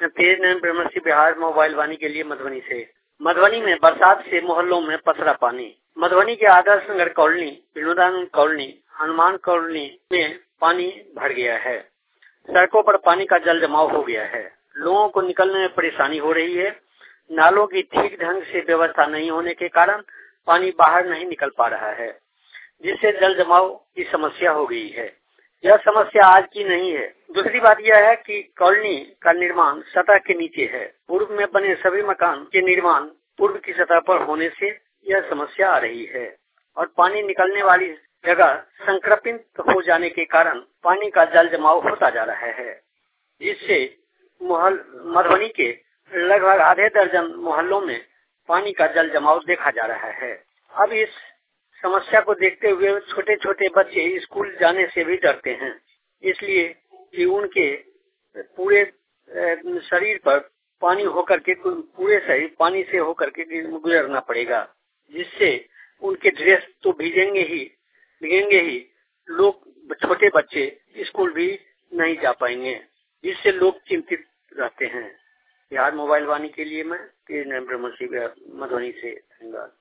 तेज नैन ब्रह्मश्री Bihar mobile वाणी के लिए मधुबनी से। मधुबनी में बरसात से मोहल्लों में पसरा पानी। मधुबनी के Adarsh Nagar colony, Vinodanand colony, Hanuman colony में पानी भर गया है। सड़कों पर पानी का जल जमाव हो गया है। लोगों को निकलने में परेशानी हो रही है। नालों की ठीक ढंग से व्यवस्था नहीं होने के कारण पानी बाहर नहीं निकल पा रहा है, जिससे जल जमाव की समस्या हो गई है। यह समस्या आज की नहीं है। दूसरी बात यह है कि कॉलोनी का निर्माण सतह के नीचे है। पूर्व में बने सभी मकान के निर्माण पूर्व की सतह पर होने से यह समस्या आ रही है और पानी निकलने वाली जगह संक्रमित हो जाने के कारण पानी का जल जमाव होता जा रहा है, जिससे मधुबनी के लगभग आधे दर्जन मोहल्लों में पानी का जल जमाव देखा जा रहा है। अब इस समस्या को देखते हुए छोटे छोटे बच्चे स्कूल जाने से भी डरते हैं, इसलिए कि उनके पूरे शरीर पर पानी होकर के पूरे शरीर पानी से होकर के गुजरना पड़ेगा, जिससे उनके ड्रेस तो भीगेंगे ही। लोग छोटे बच्चे स्कूल भी नहीं जा पाएंगे, जिससे लोग चिंतित रहते हैं। बिहार मोबाइल वाणी के लिए मैं तेज नैन ब्रह्मश्री मधुबनी से। धन्यवाद।